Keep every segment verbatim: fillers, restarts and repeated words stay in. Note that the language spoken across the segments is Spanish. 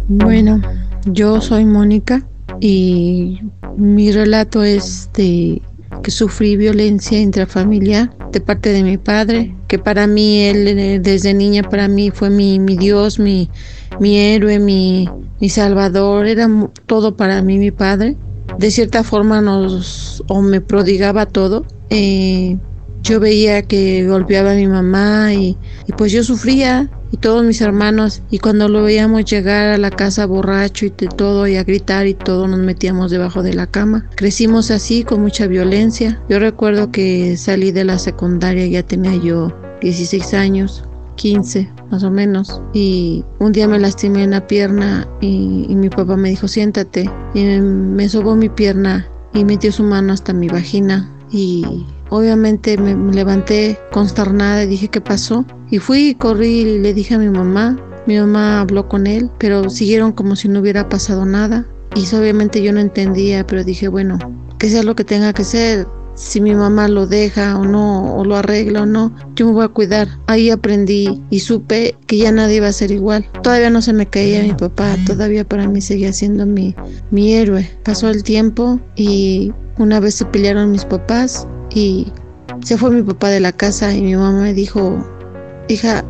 Bueno, yo soy Mónica y mi relato es de que sufrí violencia intrafamiliar de parte de mi padre, que para mí él eh, desde niña para mí fue mi, mi Dios, mi, mi héroe, mi, mi salvador, era mu- todo para mí mi padre. De cierta forma nos o me prodigaba todo. Eh, yo veía que golpeaba a mi mamá y, y pues yo sufría y todos mis hermanos, y cuando lo veíamos llegar a la casa borracho y de todo y a gritar y todo, nos metíamos debajo de la cama. Crecimos así con mucha violencia. Yo recuerdo que salí de la secundaria, ya tenía yo dieciséis años, quince más o menos, y un día me lastimé en la pierna y, y mi papá me dijo siéntate, y me, me sobó mi pierna y metió su mano hasta mi vagina y obviamente me, me levanté consternada y dije ¿qué pasó? Y fui y corrí y le dije a mi mamá. Mi mamá habló con él, pero siguieron como si no hubiera pasado nada. Y eso, obviamente yo no entendía, pero dije, bueno, que sea lo que tenga que ser. Si mi mamá lo deja o no, o lo arregla o no, yo me voy a cuidar. Ahí aprendí y supe que ya nadie iba a ser igual. Todavía no se me caía mi papá, todavía para mí seguía siendo mi, mi héroe. Pasó el tiempo y una vez se pelearon mis papás y se fue mi papá de la casa y mi mamá me dijo, hija,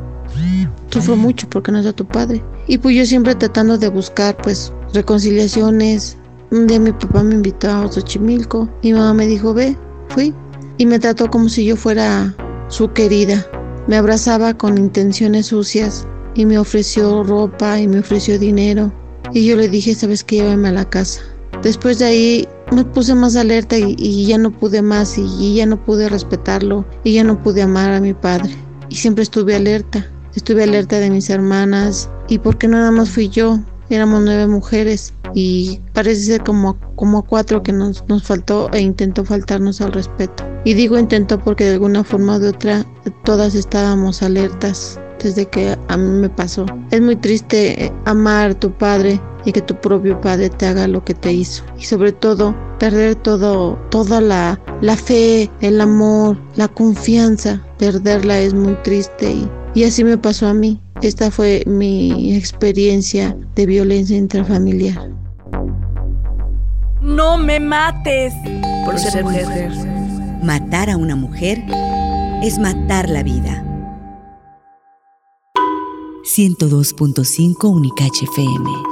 sufro mucho porque no está tu padre. Y pues yo siempre tratando de buscar pues reconciliaciones. Un día mi papá me invitó a Xochimilco. Mi mamá me dijo, ve, fui. Y me trató como si yo fuera su querida. Me abrazaba con intenciones sucias y me ofreció ropa y me ofreció dinero. Y yo le dije, sabes qué, llévame a la casa. Después de ahí me puse más alerta y, y ya no pude más y, y ya no pude respetarlo y ya no pude amar a mi padre. Y siempre estuve alerta. Estuve alerta de mis hermanas y porque nada más fui yo, éramos nueve mujeres y parece ser como, como cuatro que nos, nos faltó e intentó faltarnos al respeto. Y digo intentó porque de alguna forma o de otra todas estábamos alertas desde que a mí me pasó. Es muy triste amar a tu padre y que tu propio padre te haga lo que te hizo. Y sobre todo perder todo, toda la, la fe, el amor, la confianza. Perderla es muy triste y Y así me pasó a mí. Esta fue mi experiencia de violencia intrafamiliar. No me mates por, por ser, ser mujer. mujer. Matar a una mujer es matar la vida. ciento dos punto cinco Unicache F M